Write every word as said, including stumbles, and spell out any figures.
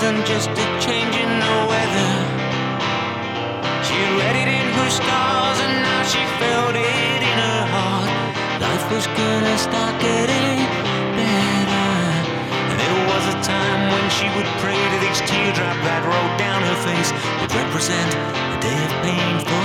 wasn't just a change in the weather. She read it in her stars and now she felt it in her heart. Life was gonna start getting better. There was a time when she would pray that each teardrop that rolled down her face would represent a day of pain for